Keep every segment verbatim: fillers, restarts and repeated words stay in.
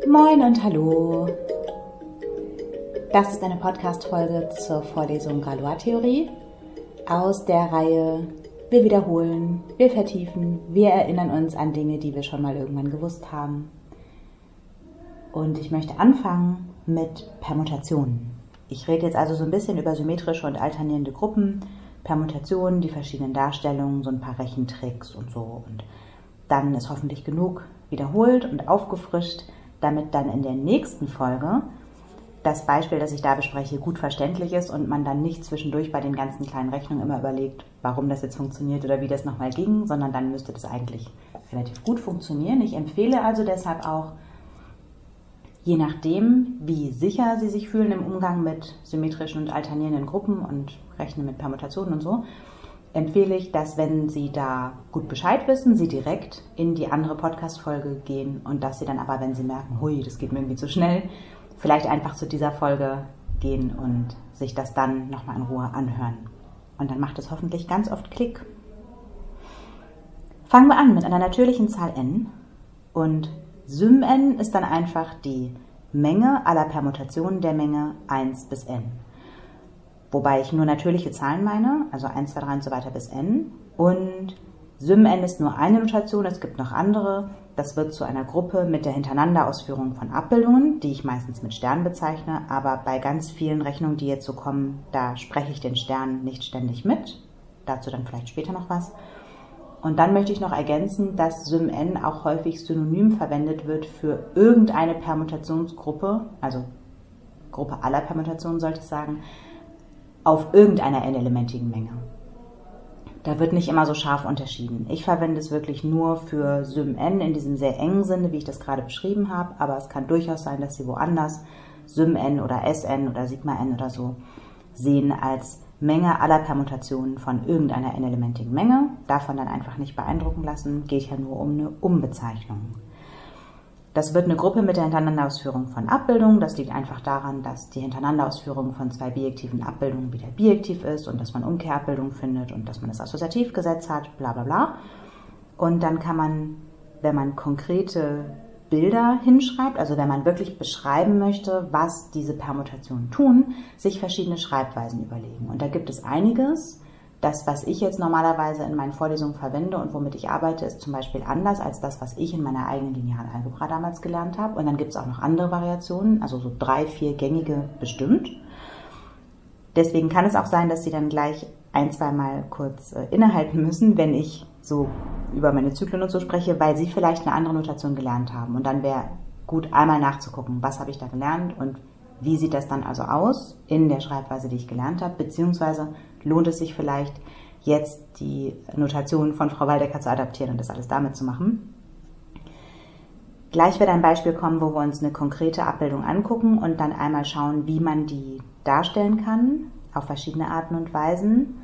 Moin und hallo. Das ist eine Podcast-Folge zur Vorlesung Galois-Theorie aus der Reihe Wir wiederholen, wir vertiefen, wir erinnern uns an Dinge, die wir schon mal irgendwann gewusst haben. Und ich möchte anfangen mit Permutationen. Ich rede jetzt also so ein bisschen über symmetrische und alternierende Gruppen, Permutationen, die verschiedenen Darstellungen, so ein paar Rechentricks und so. Und dann ist hoffentlich genug wiederholt und aufgefrischt, damit dann in der nächsten Folge das Beispiel, das ich da bespreche, gut verständlich ist und man dann nicht zwischendurch bei den ganzen kleinen Rechnungen immer überlegt, warum das jetzt funktioniert oder wie das nochmal ging, sondern dann müsste das eigentlich relativ gut funktionieren. Ich empfehle also deshalb auch, je nachdem, wie sicher Sie sich fühlen im Umgang mit symmetrischen und alternierenden Gruppen und Rechnen mit Permutationen und so, empfehle ich, dass, wenn Sie da gut Bescheid wissen, Sie direkt in die andere Podcast-Folge gehen und dass Sie dann aber, wenn Sie merken, hui, das geht mir irgendwie zu schnell, vielleicht einfach zu dieser Folge gehen und sich das dann nochmal in Ruhe anhören. Und dann macht es hoffentlich ganz oft Klick. Fangen wir an mit einer natürlichen Zahl n und Sym-n ist dann einfach die Menge aller Permutationen der Menge eins bis n. Wobei ich nur natürliche Zahlen meine, also eins, zwei, drei und so weiter bis n. Und Sym-n ist nur eine Notation, es gibt noch andere. Das wird zu einer Gruppe mit der Hintereinanderausführung von Abbildungen, die ich meistens mit Sternen bezeichne, aber bei ganz vielen Rechnungen, die jetzt so kommen, da spreche ich den Stern nicht ständig mit. Dazu dann vielleicht später noch was. Und dann möchte ich noch ergänzen, dass Sym-n auch häufig synonym verwendet wird für irgendeine Permutationsgruppe, also Gruppe aller Permutationen sollte ich sagen, auf irgendeiner n-elementigen Menge. Da wird nicht immer so scharf unterschieden. Ich verwende es wirklich nur für Sym-n in diesem sehr engen Sinne, wie ich das gerade beschrieben habe, aber es kann durchaus sein, dass Sie woanders Sym-n oder Sn oder Sigma-n oder so sehen als Menge aller Permutationen von irgendeiner n-elementigen Menge. Davon dann einfach nicht beeindrucken lassen, geht ja nur um eine Umbezeichnung. Das wird eine Gruppe mit der Hintereinanderausführung von Abbildungen. Das liegt einfach daran, dass die Hintereinanderausführung von zwei bijektiven Abbildungen wieder bijektiv ist und dass man Umkehrabbildungen findet und dass man das Assoziativgesetz hat, bla bla bla. Und dann kann man, wenn man konkrete Bilder hinschreibt, also wenn man wirklich beschreiben möchte, was diese Permutationen tun, sich verschiedene Schreibweisen überlegen. Und da gibt es einiges. Das, was ich jetzt normalerweise in meinen Vorlesungen verwende und womit ich arbeite, ist zum Beispiel anders als das, was ich in meiner eigenen linearen Algebra damals gelernt habe. Und dann gibt es auch noch andere Variationen, also so drei, vier gängige bestimmt. Deswegen kann es auch sein, dass Sie dann gleich ein, zwei Mal kurz äh, innehalten müssen, wenn ich so über meine Zyklen und so spreche, weil Sie vielleicht eine andere Notation gelernt haben. Und dann wäre gut, einmal nachzugucken, was habe ich da gelernt und wie sieht das dann also aus in der Schreibweise, die ich gelernt habe, beziehungsweise lohnt es sich vielleicht, jetzt die Notation von Frau Waldecker zu adaptieren und das alles damit zu machen. Gleich wird ein Beispiel kommen, wo wir uns eine konkrete Abbildung angucken und dann einmal schauen, wie man die darstellen kann, auf verschiedene Arten und Weisen.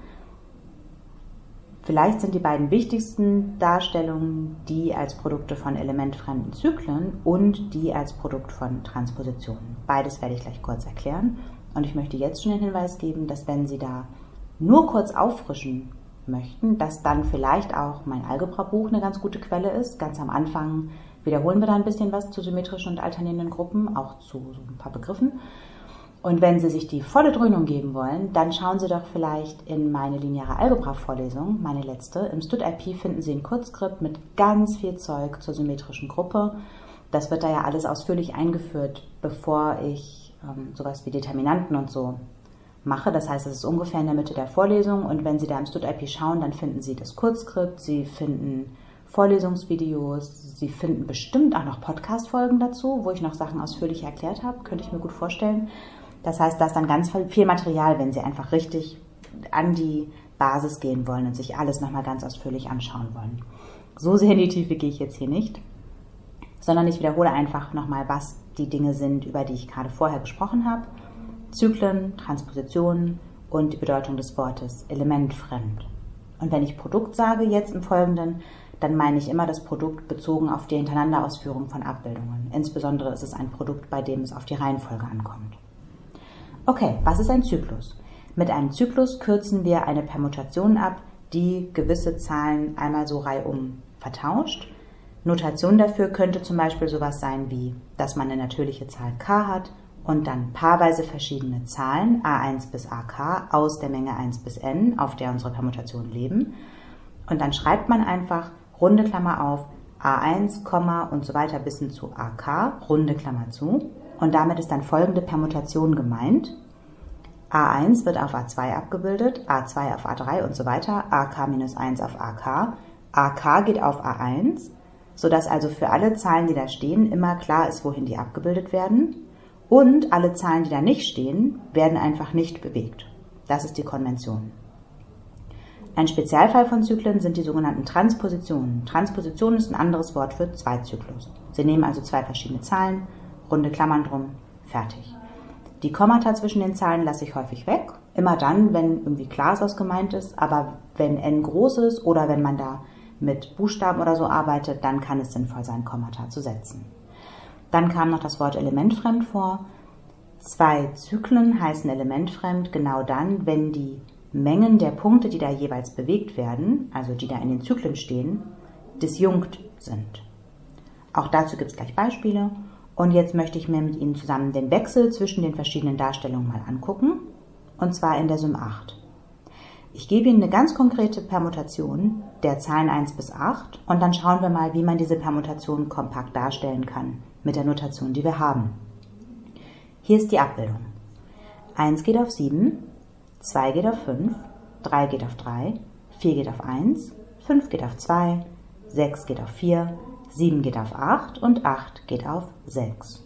Vielleicht sind die beiden wichtigsten Darstellungen die als Produkte von elementfremden Zyklen und die als Produkt von Transpositionen. Beides werde ich gleich kurz erklären. Und ich möchte jetzt schon den Hinweis geben, dass wenn Sie da nur kurz auffrischen möchten, dass dann vielleicht auch mein Algebra-Buch eine ganz gute Quelle ist. Ganz am Anfang wiederholen wir da ein bisschen was zu symmetrischen und alternierenden Gruppen, auch zu so ein paar Begriffen. Und wenn Sie sich die volle Dröhnung geben wollen, dann schauen Sie doch vielleicht in meine lineare Algebra-Vorlesung, meine letzte. Im StudIP finden Sie ein Kurzskript mit ganz viel Zeug zur symmetrischen Gruppe. Das wird da ja alles ausführlich eingeführt, bevor ich ähm, sowas wie Determinanten und so mache. Das heißt, es ist ungefähr in der Mitte der Vorlesung und wenn Sie da im StudIP schauen, dann finden Sie das Kurzskript, Sie finden Vorlesungsvideos, Sie finden bestimmt auch noch Podcast-Folgen dazu, wo ich noch Sachen ausführlich erklärt habe, könnte ich mir gut vorstellen. Das heißt, da ist dann ganz viel Material, wenn Sie einfach richtig an die Basis gehen wollen und sich alles nochmal ganz ausführlich anschauen wollen. So sehr in die Tiefe gehe ich jetzt hier nicht, sondern ich wiederhole einfach nochmal, was die Dinge sind, über die ich gerade vorher gesprochen habe. Zyklen, Transpositionen und die Bedeutung des Wortes elementfremd. Und wenn ich Produkt sage jetzt im Folgenden, dann meine ich immer das Produkt bezogen auf die Hintereinanderausführung von Abbildungen. Insbesondere ist es ein Produkt, bei dem es auf die Reihenfolge ankommt. Okay, was ist ein Zyklus? Mit einem Zyklus kürzen wir eine Permutation ab, die gewisse Zahlen einmal so reihum vertauscht. Notation dafür könnte zum Beispiel sowas sein wie, dass man eine natürliche Zahl k hat und dann paarweise verschiedene Zahlen a eins bis ak aus der Menge eins bis n, auf der unsere Permutationen leben. Und dann schreibt man einfach, runde Klammer auf, a eins, und so weiter bis hin zu ak, runde Klammer zu. Und damit ist dann folgende Permutation gemeint. a eins wird auf a zwei abgebildet, a zwei auf a drei und so weiter, ak minus eins auf ak, ak geht auf a eins, sodass also für alle Zahlen, die da stehen, immer klar ist, wohin die abgebildet werden. Und alle Zahlen, die da nicht stehen, werden einfach nicht bewegt. Das ist die Konvention. Ein Spezialfall von Zyklen sind die sogenannten Transpositionen. Transposition ist ein anderes Wort für Zweizyklus. Sie nehmen also zwei verschiedene Zahlen, runde Klammern drum, fertig. Die Kommata zwischen den Zahlen lasse ich häufig weg. Immer dann, wenn irgendwie klar ist, was gemeint ist. Aber wenn n groß ist oder wenn man da mit Buchstaben oder so arbeitet, dann kann es sinnvoll sein, Kommata zu setzen. Dann kam noch das Wort elementfremd vor. Zwei Zyklen heißen elementfremd genau dann, wenn die Mengen der Punkte, die da jeweils bewegt werden, also die da in den Zyklen stehen, disjunkt sind. Auch dazu gibt es gleich Beispiele. Und jetzt möchte ich mir mit Ihnen zusammen den Wechsel zwischen den verschiedenen Darstellungen mal angucken, und zwar in der Sym acht. Ich gebe Ihnen eine ganz konkrete Permutation der Zahlen eins bis acht und dann schauen wir mal, wie man diese Permutation kompakt darstellen kann mit der Notation, die wir haben. Hier ist die Abbildung. eins geht auf sieben, zwei geht auf fünf, drei geht auf drei, vier geht auf eins, fünf geht auf zwei, sechs geht auf vier, sieben geht auf acht und acht geht auf sechs.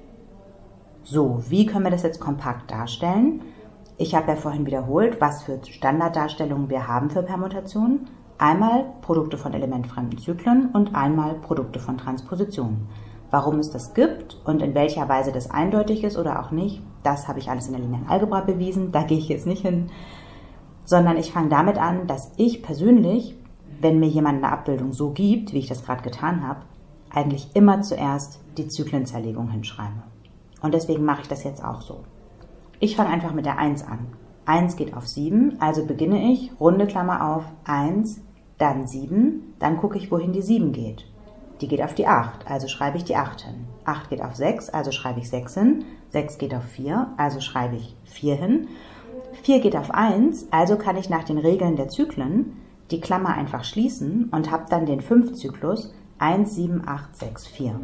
So, wie können wir das jetzt kompakt darstellen? Ich habe ja vorhin wiederholt, was für Standarddarstellungen wir haben für Permutationen. Einmal Produkte von elementfremden Zyklen und einmal Produkte von Transpositionen. Warum es das gibt und in welcher Weise das eindeutig ist oder auch nicht, das habe ich alles in der linearen Algebra bewiesen, da gehe ich jetzt nicht hin. Sondern ich fange damit an, dass ich persönlich, wenn mir jemand eine Abbildung so gibt, wie ich das gerade getan habe, eigentlich immer zuerst die Zyklenzerlegung hinschreibe. Und deswegen mache ich das jetzt auch so. Ich fange einfach mit der eins an. eins geht auf sieben, also beginne ich, runde Klammer auf, eins, dann sieben, dann gucke ich, wohin die sieben geht. Die geht auf die acht, also schreibe ich die acht hin. acht geht auf sechs, also schreibe ich sechs hin. sechs geht auf vier, also schreibe ich vier hin. vier geht auf eins, also kann ich nach den Regeln der Zyklen die Klammer einfach schließen und habe dann den fünf-Zyklus eins, sieben, acht, sechs, vier.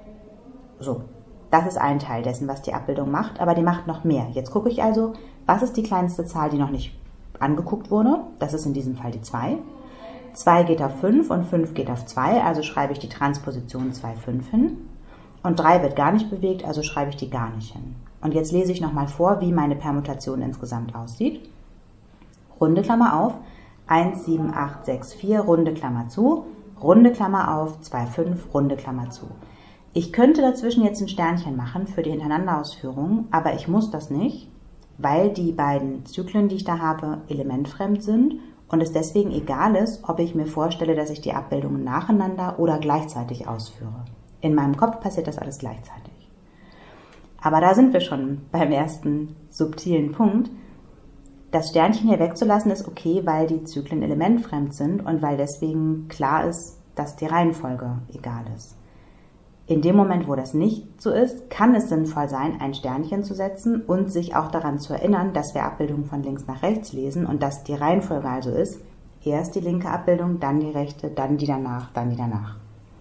So, das ist ein Teil dessen, was die Abbildung macht, aber die macht noch mehr. Jetzt gucke ich also, was ist die kleinste Zahl, die noch nicht angeguckt wurde? Das ist in diesem Fall die zwei. zwei geht auf fünf und fünf geht auf zwei, also schreibe ich die Transposition zwei, fünf hin. Und drei wird gar nicht bewegt, also schreibe ich die gar nicht hin. Und jetzt lese ich nochmal vor, wie meine Permutation insgesamt aussieht. Runde Klammer auf, eins, sieben, acht, sechs, vier, runde Klammer zu, runde Klammer auf, zwei, fünf, runde Klammer zu. Ich könnte dazwischen jetzt ein Sternchen machen für die Hintereinanderausführung, aber ich muss das nicht, weil die beiden Zyklen, die ich da habe, elementfremd sind und es deswegen egal ist, ob ich mir vorstelle, dass ich die Abbildungen nacheinander oder gleichzeitig ausführe. In meinem Kopf passiert das alles gleichzeitig. Aber da sind wir schon beim ersten subtilen Punkt. Das Sternchen hier wegzulassen ist okay, weil die Zyklen elementfremd sind und weil deswegen klar ist, dass die Reihenfolge egal ist. In dem Moment, wo das nicht so ist, kann es sinnvoll sein, ein Sternchen zu setzen und sich auch daran zu erinnern, dass wir Abbildungen von links nach rechts lesen und dass die Reihenfolge also ist, erst die linke Abbildung, dann die rechte, dann die danach, dann die danach.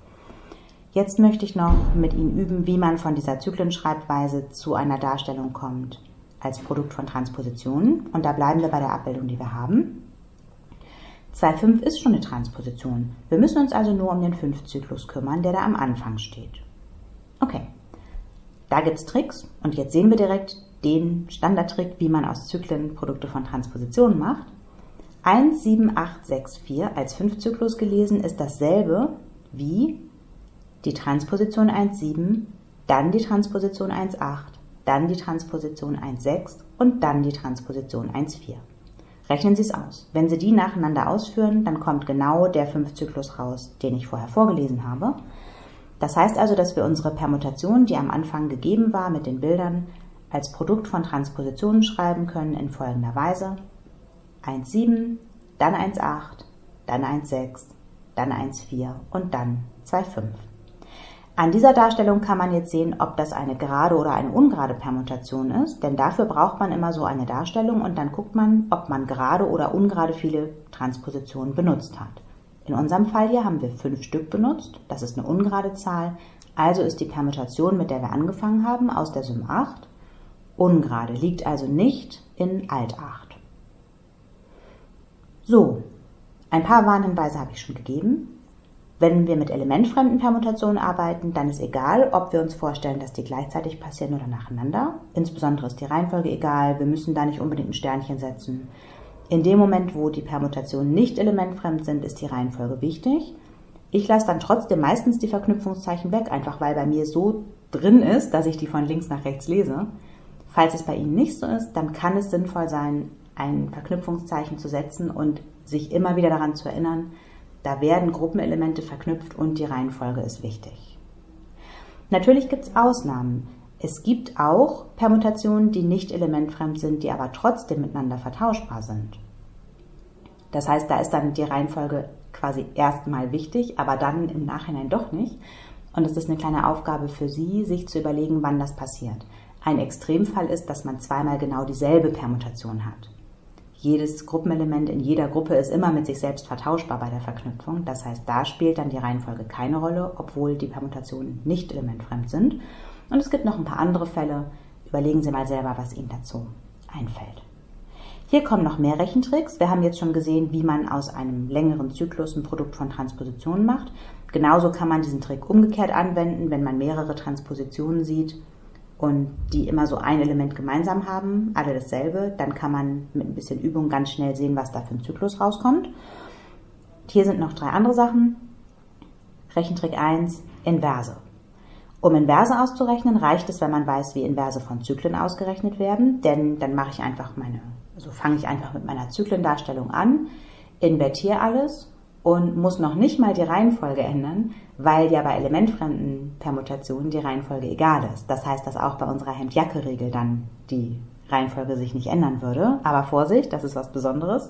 Jetzt möchte ich noch mit Ihnen üben, wie man von dieser Zyklenschreibweise zu einer Darstellung kommt als Produkt von Transpositionen. Und da bleiben wir bei der Abbildung, die wir haben. zwei, fünf ist schon eine Transposition. Wir müssen uns also nur um den fünf-Zyklus kümmern, der da am Anfang steht. Okay, da gibt es Tricks und jetzt sehen wir direkt den Standardtrick, wie man aus Zyklen Produkte von Transpositionen macht. eins, sieben, acht, sechs, vier als fünf-Zyklus gelesen ist dasselbe wie die Transposition eins, sieben, dann die Transposition eins, acht, dann die Transposition eins, sechs und dann die Transposition eins, vier. Rechnen Sie es aus. Wenn Sie die nacheinander ausführen, dann kommt genau der fünf-Zyklus raus, den ich vorher vorgelesen habe. Das heißt also, dass wir unsere Permutation, die am Anfang gegeben war mit den Bildern, als Produkt von Transpositionen schreiben können in folgender Weise. eins, sieben, dann eins, acht, dann eins, sechs, dann eins vier und dann zwei fünf. An dieser Darstellung kann man jetzt sehen, ob das eine gerade oder eine ungerade Permutation ist, denn dafür braucht man immer so eine Darstellung und dann guckt man, ob man gerade oder ungerade viele Transpositionen benutzt hat. In unserem Fall hier haben wir fünf Stück benutzt, das ist eine ungerade Zahl, also ist die Permutation, mit der wir angefangen haben, aus der Sym acht, ungerade, liegt also nicht in Alt acht. So, ein paar Warnhinweise habe ich schon gegeben. Wenn wir mit elementfremden Permutationen arbeiten, dann ist egal, ob wir uns vorstellen, dass die gleichzeitig passieren oder nacheinander. Insbesondere ist die Reihenfolge egal, wir müssen da nicht unbedingt ein Sternchen setzen. In dem Moment, wo die Permutationen nicht elementfremd sind, ist die Reihenfolge wichtig. Ich lasse dann trotzdem meistens die Verknüpfungszeichen weg, einfach weil bei mir so drin ist, dass ich die von links nach rechts lese. Falls es bei Ihnen nicht so ist, dann kann es sinnvoll sein, ein Verknüpfungszeichen zu setzen und sich immer wieder daran zu erinnern, da werden Gruppenelemente verknüpft und die Reihenfolge ist wichtig. Natürlich gibt es Ausnahmen. Es gibt auch Permutationen, die nicht elementfremd sind, die aber trotzdem miteinander vertauschbar sind. Das heißt, da ist dann die Reihenfolge quasi erstmal wichtig, aber dann im Nachhinein doch nicht. Und es ist eine kleine Aufgabe für Sie, sich zu überlegen, wann das passiert. Ein Extremfall ist, dass man zweimal genau dieselbe Permutation hat. Jedes Gruppenelement in jeder Gruppe ist immer mit sich selbst vertauschbar bei der Verknüpfung. Das heißt, da spielt dann die Reihenfolge keine Rolle, obwohl die Permutationen nicht elementfremd sind. Und es gibt noch ein paar andere Fälle. Überlegen Sie mal selber, was Ihnen dazu einfällt. Hier kommen noch mehr Rechentricks. Wir haben jetzt schon gesehen, wie man aus einem längeren Zyklus ein Produkt von Transpositionen macht. Genauso kann man diesen Trick umgekehrt anwenden, wenn man mehrere Transpositionen sieht und die immer so ein Element gemeinsam haben, alle dasselbe, dann kann man mit ein bisschen Übung ganz schnell sehen, was da für ein Zyklus rauskommt. Hier sind noch drei andere Sachen. Rechentrick eins, Inverse. Um Inverse auszurechnen, reicht es, wenn man weiß, wie Inverse von Zyklen ausgerechnet werden, denn dann mache ich einfach meine, also fange ich einfach mit meiner Zyklendarstellung an, invertiere alles und muss noch nicht mal die Reihenfolge ändern, weil ja bei elementfremden Permutationen die Reihenfolge egal ist. Das heißt, dass auch bei unserer Hemd-Jacke-Regel dann die Reihenfolge sich nicht ändern würde. Aber Vorsicht, das ist was Besonderes.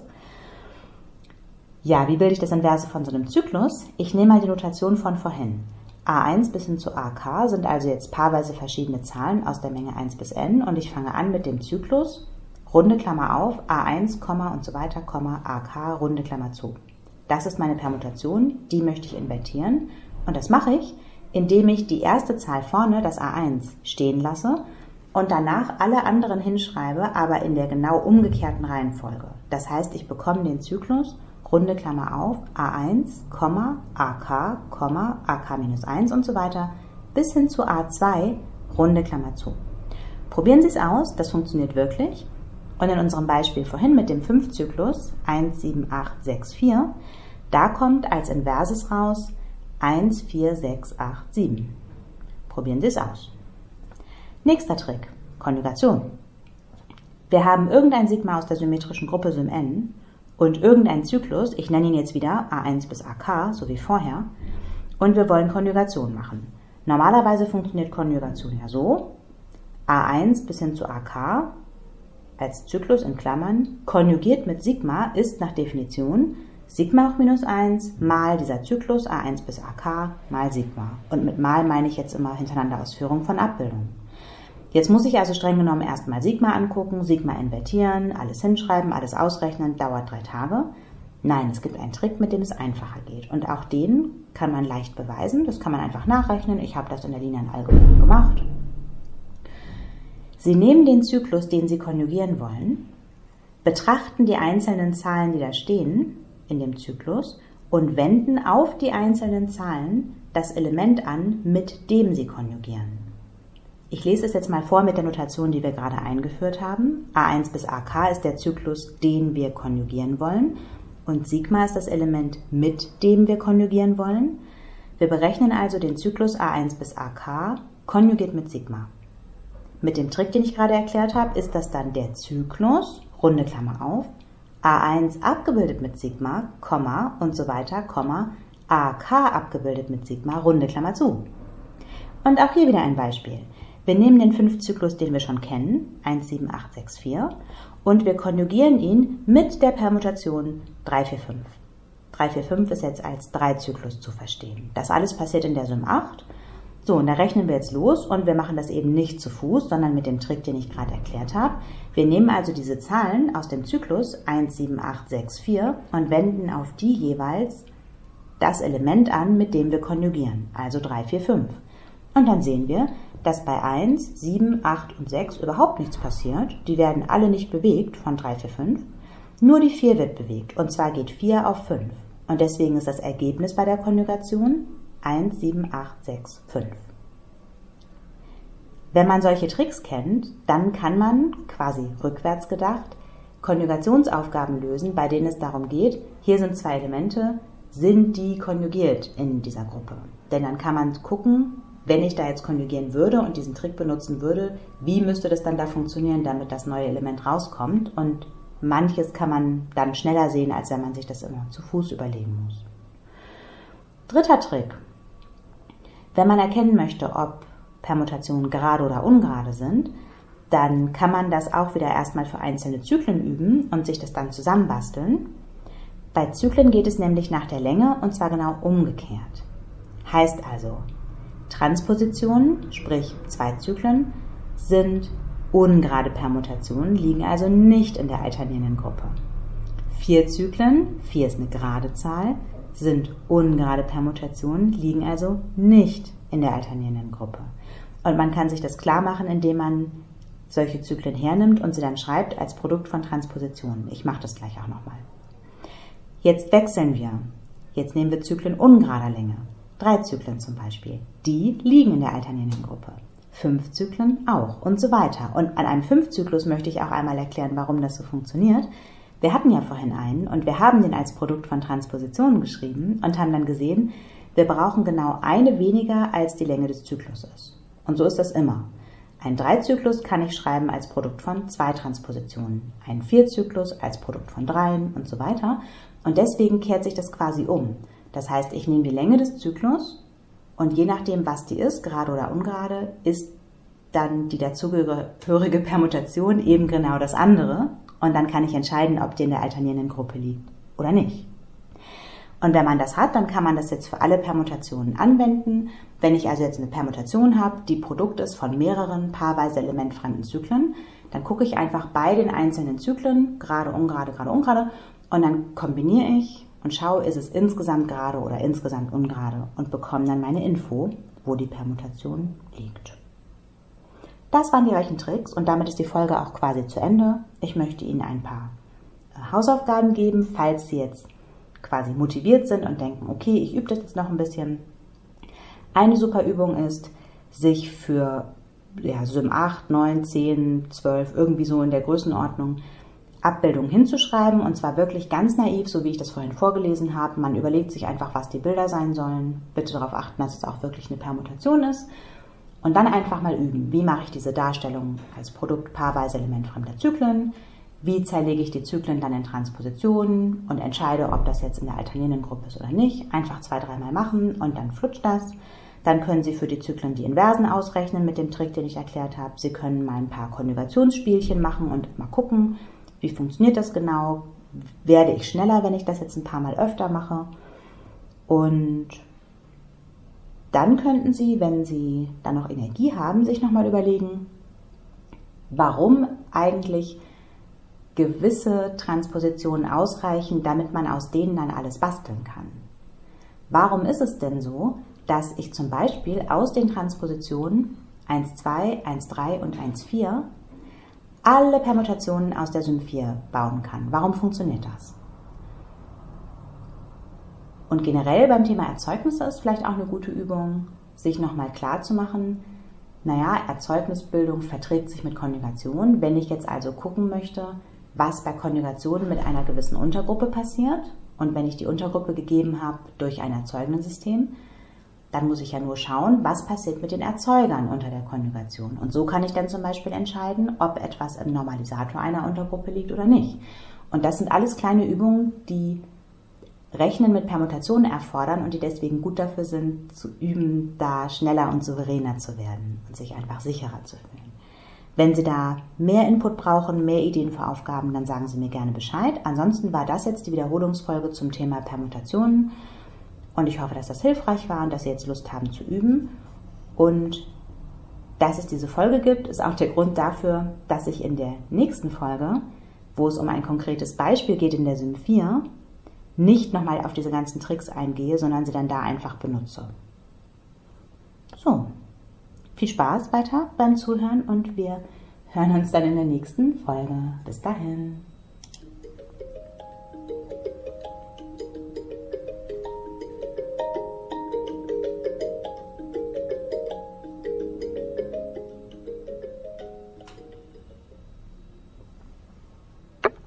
Ja, wie bilde ich das Inverse von so einem Zyklus? Ich nehme mal die Notation von vorhin. a eins bis hin zu ak sind also jetzt paarweise verschiedene Zahlen aus der Menge eins bis n und ich fange an mit dem Zyklus, runde Klammer auf, a eins, und so weiter, ak, runde Klammer zu. Das ist meine Permutation, die möchte ich invertieren und das mache ich, indem ich die erste Zahl vorne, das a eins, stehen lasse und danach alle anderen hinschreibe, aber in der genau umgekehrten Reihenfolge. Das heißt, ich bekomme den Zyklus, runde Klammer auf, a eins, ak, ak minus eins und so weiter, bis hin zu a zwei, runde Klammer zu. Probieren Sie es aus, das funktioniert wirklich. Und in unserem Beispiel vorhin mit dem fünf Zyklus, eins, sieben, acht, sechs, vier, da kommt als Inverses raus eins, vier, sechs, acht, sieben. Probieren Sie es aus. Nächster Trick, Konjugation. Wir haben irgendein Sigma aus der symmetrischen Gruppe Sym n und irgendein Zyklus, ich nenne ihn jetzt wieder a eins bis ak, so wie vorher, und wir wollen Konjugation machen. Normalerweise funktioniert Konjugation ja so, a eins bis hin zu ak als Zyklus in Klammern, konjugiert mit Sigma ist nach Definition Sigma hoch minus eins mal dieser Zyklus a eins bis ak mal Sigma. Und mit mal meine ich jetzt immer hintereinander Ausführung von Abbildungen. Jetzt muss ich also streng genommen erstmal Sigma angucken, Sigma invertieren, alles hinschreiben, alles ausrechnen, dauert drei Tage. Nein, es gibt einen Trick, mit dem es einfacher geht. Und auch den kann man leicht beweisen. Das kann man einfach nachrechnen. Ich habe das in der linearen Algebra gemacht. Sie nehmen den Zyklus, den Sie konjugieren wollen, betrachten die einzelnen Zahlen, die da stehen in dem Zyklus und wenden auf die einzelnen Zahlen das Element an, mit dem Sie konjugieren. Ich lese es jetzt mal vor mit der Notation, die wir gerade eingeführt haben. a eins bis ak ist der Zyklus, den wir konjugieren wollen und Sigma ist das Element, mit dem wir konjugieren wollen. Wir berechnen also den Zyklus a eins bis ak konjugiert mit Sigma. Mit dem Trick, den ich gerade erklärt habe, ist das dann der Zyklus, runde Klammer auf, a eins abgebildet mit Sigma, Komma und so weiter, Komma, ak abgebildet mit Sigma, runde Klammer zu. Und auch hier wieder ein Beispiel. Wir nehmen den fünf Zyklus, den wir schon kennen, eins, sieben, acht, sechs, vier, und wir konjugieren ihn mit der Permutation drei, vier, fünf. drei vier fünf ist jetzt als drei Zyklus zu verstehen. Das alles passiert in der Sym acht. So, und da rechnen wir jetzt los und wir machen das eben nicht zu Fuß, sondern mit dem Trick, den ich gerade erklärt habe. Wir nehmen also diese Zahlen aus dem Zyklus eins, sieben, acht, sechs, vier und wenden auf die jeweils das Element an, mit dem wir konjugieren, also drei vier fünf. Und dann sehen wir, dass bei eins, sieben, acht und sechs überhaupt nichts passiert. Die werden alle nicht bewegt von drei vier fünf. Nur die vier wird bewegt, und zwar geht vier auf fünf. Und deswegen ist das Ergebnis bei der Konjugation eins, sieben, acht, sechs, fünf. Wenn man solche Tricks kennt, dann kann man, quasi rückwärts gedacht, Konjugationsaufgaben lösen, bei denen es darum geht, hier sind zwei Elemente, sind die konjugiert in dieser Gruppe. Denn dann kann man gucken, wenn ich da jetzt konjugieren würde und diesen Trick benutzen würde, wie müsste das dann da funktionieren, damit das neue Element rauskommt. Und manches kann man dann schneller sehen, als wenn man sich das immer zu Fuß überlegen muss. Dritter Trick. Wenn man erkennen möchte, ob Permutationen gerade oder ungerade sind, dann kann man das auch wieder erstmal für einzelne Zyklen üben und sich das dann zusammenbasteln. Bei Zyklen geht es nämlich nach der Länge und zwar genau umgekehrt. Heißt also, Transpositionen, sprich zwei Zyklen, sind ungerade Permutationen, liegen also nicht in der alternierenden Gruppe. Vier Zyklen, vier ist eine gerade Zahl, sind ungerade Permutationen, liegen also nicht in der alternierenden Gruppe. Und man kann sich das klar machen, indem man solche Zyklen hernimmt und sie dann schreibt als Produkt von Transpositionen. Ich mache das gleich auch nochmal. Jetzt wechseln wir. Jetzt nehmen wir Zyklen ungerader Länge. Drei Zyklen zum Beispiel. Die liegen in der alternierenden Gruppe. Fünf Zyklen auch und so weiter. Und an einem Fünf-Zyklus möchte ich auch einmal erklären, warum das so funktioniert. Wir hatten ja vorhin einen und wir haben den als Produkt von Transpositionen geschrieben und haben dann gesehen, wir brauchen genau eine weniger, als die Länge des Zyklus ist. Und so ist das immer. Ein Drei-Zyklus kann ich schreiben als Produkt von zwei Transpositionen, ein Vier-Zyklus als Produkt von dreien und so weiter. Und deswegen kehrt sich das quasi um. Das heißt, ich nehme die Länge des Zyklus und je nachdem, was die ist, gerade oder ungerade, ist dann die dazugehörige Permutation eben genau das andere. Und dann kann ich entscheiden, ob die in der alternierenden Gruppe liegt oder nicht. Und wenn man das hat, dann kann man das jetzt für alle Permutationen anwenden. Wenn ich also jetzt eine Permutation habe, die Produkt ist von mehreren paarweise elementfremden Zyklen, dann gucke ich einfach bei den einzelnen Zyklen, gerade, ungerade, gerade, ungerade, und dann kombiniere ich und schaue, ist es insgesamt gerade oder insgesamt ungerade und bekomme dann meine Info, wo die Permutation liegt. Das waren die Rechentricks und damit ist die Folge auch quasi zu Ende. Ich möchte Ihnen ein paar Hausaufgaben geben, falls Sie jetzt quasi motiviert sind und denken, okay, ich übe das jetzt noch ein bisschen. Eine super Übung ist, sich für ja, Sym acht, neun, zehn, zwölf, irgendwie so in der Größenordnung Abbildungen hinzuschreiben und zwar wirklich ganz naiv, so wie ich das vorhin vorgelesen habe. Man überlegt sich einfach, was die Bilder sein sollen. Bitte darauf achten, dass es auch wirklich eine Permutation ist. Und dann einfach mal üben, wie mache ich diese Darstellung als Produkt paarweise elementfremder Zyklen, wie zerlege ich die Zyklen dann in Transpositionen und entscheide, ob das jetzt in der alternierenden Gruppe ist oder nicht. Einfach zwei, dreimal machen und dann flutscht das. Dann können Sie für die Zyklen die Inversen ausrechnen mit dem Trick, den ich erklärt habe. Sie können mal ein paar Konjugationsspielchen machen und mal gucken, wie funktioniert das genau. Werde ich schneller, wenn ich das jetzt ein paar Mal öfter mache. Und dann könnten Sie, wenn Sie dann noch Energie haben, sich nochmal überlegen, warum eigentlich gewisse Transpositionen ausreichen, damit man aus denen dann alles basteln kann. Warum ist es denn so, dass ich zum Beispiel aus den Transpositionen eins zwei, eins drei und eins vier alle Permutationen aus der Sym vier bauen kann? Warum funktioniert das? Und generell beim Thema Erzeugnisse ist vielleicht auch eine gute Übung, sich nochmal klar zu machen, naja, Erzeugnisbildung verträgt sich mit Konjugation. Wenn ich jetzt also gucken möchte, was bei Konjugationen mit einer gewissen Untergruppe passiert und wenn ich die Untergruppe gegeben habe durch ein Erzeugnissystem, dann muss ich ja nur schauen, was passiert mit den Erzeugern unter der Konjugation. Und so kann ich dann zum Beispiel entscheiden, ob etwas im Normalisator einer Untergruppe liegt oder nicht. Und das sind alles kleine Übungen, die Rechnen mit Permutationen erfordern und die deswegen gut dafür sind, zu üben, da schneller und souveräner zu werden und sich einfach sicherer zu fühlen. Wenn Sie da mehr Input brauchen, mehr Ideen für Aufgaben, dann sagen Sie mir gerne Bescheid. Ansonsten war das jetzt die Wiederholungsfolge zum Thema Permutationen und ich hoffe, dass das hilfreich war und dass Sie jetzt Lust haben zu üben. Und dass es diese Folge gibt, ist auch der Grund dafür, dass ich in der nächsten Folge, wo es um ein konkretes Beispiel geht in der Sym vier, nicht nochmal auf diese ganzen Tricks eingehe, sondern sie dann da einfach benutze. So, viel Spaß weiter beim Zuhören und wir hören uns dann in der nächsten Folge. Bis dahin.